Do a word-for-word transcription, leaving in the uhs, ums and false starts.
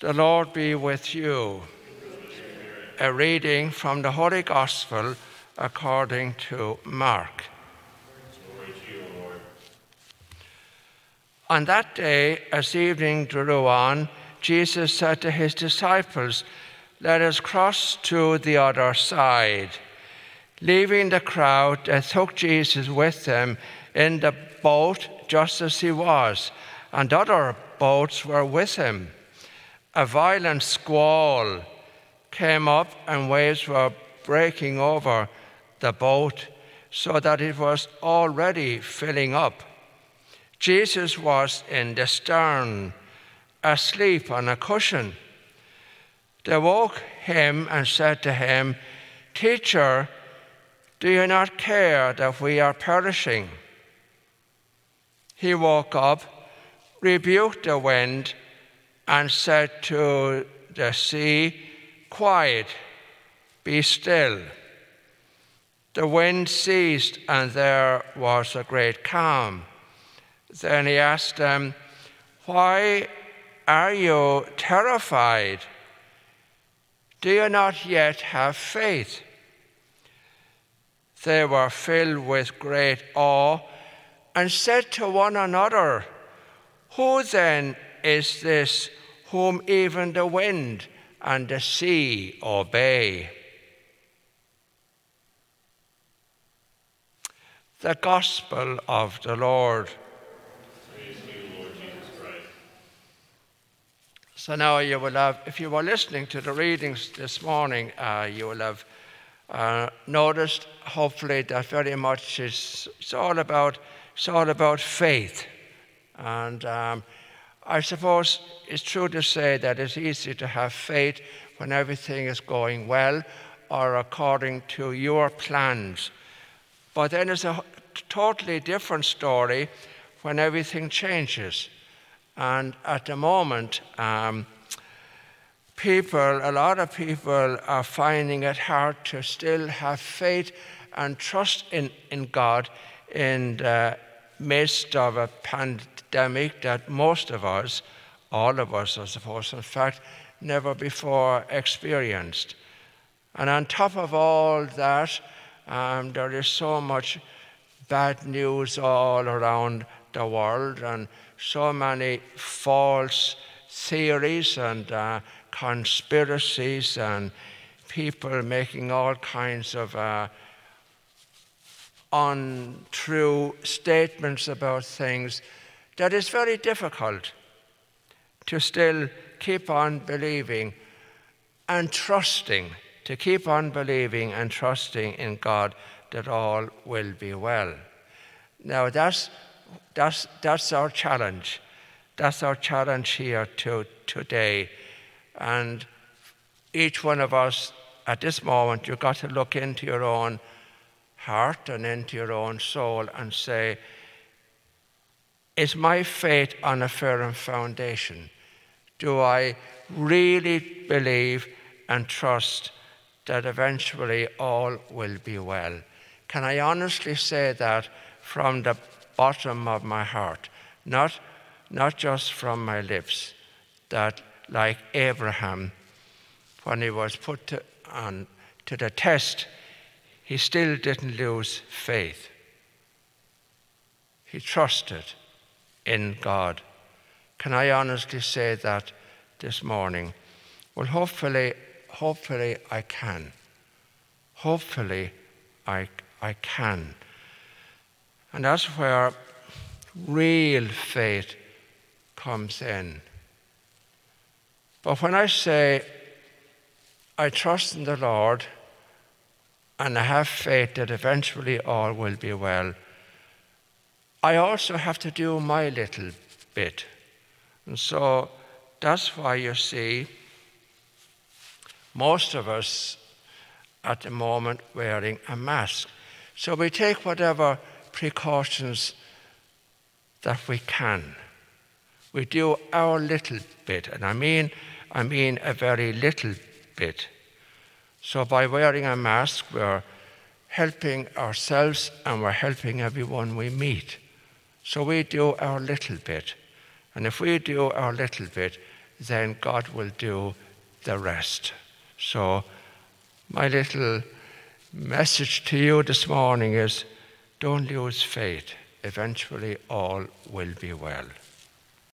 The Lord be with you. A reading from the Holy Gospel according to Mark. Glory to you, Lord. On that day, as evening drew on, Jesus said to his disciples, "Let us cross to the other side." Leaving the crowd, they took Jesus with them in the boat just as he was, and other boats were with him. A violent squall came up and waves were breaking over the boat so that it was already filling up. Jesus was in the stern, asleep on a cushion. They woke him and said to him, "Teacher, do you not care that we are perishing?" He woke up, rebuked the wind, and said to the sea, "Quiet, be still." The wind ceased, and there was a great calm. Then he asked them, "Why are you terrified? Do you not yet have faith?" They were filled with great awe and said to one another, "Who then is this whom even the wind and the sea obey?" The Gospel of the Lord. Praise to you, Lord Jesus Christ. So now you will have, if you were listening to the readings this morning, uh, you will have uh, noticed, hopefully, that very much is it's all about it's all about faith, and um, I suppose it's true to say that it's easy to have faith when everything is going well or according to your plans. But then it's a totally different story when everything changes. And at the moment, um, people, a lot of people are finding it hard to still have faith and trust in, in God in the midst of a pandemic that most of us, all of us, I suppose, in fact, never before experienced. And on top of all that, um, there is so much bad news all around the world and so many false theories and uh, conspiracies and people making all kinds of uh, untrue statements about things, that it's very difficult to still keep on believing and trusting, to keep on believing and trusting in God that all will be well. Now that's that's that's our challenge. That's our challenge here to today. And each one of us at this moment, you've got to look into your own heart and into your own soul and say, is my faith on a firm foundation? Do I really believe and trust that eventually all will be well? Can I honestly say that from the bottom of my heart, not, not just from my lips, that like Abraham, when he was put to, on, to the test, he still didn't lose faith. He trusted in God. Can I honestly say that this morning? Well, hopefully, hopefully I can. Hopefully I, I can. And that's where real faith comes in. But when I say I trust in the Lord and I have faith that eventually all will be well, I also have to do my little bit. And so that's why you see most of us at the moment wearing a mask. So we take whatever precautions that we can. We do our little bit, and I mean, I mean a very little bit. So by wearing a mask, we're helping ourselves and we're helping everyone we meet. So we do our little bit. And if we do our little bit, then God will do the rest. So my little message to you this morning is, don't lose faith. Eventually all will be well.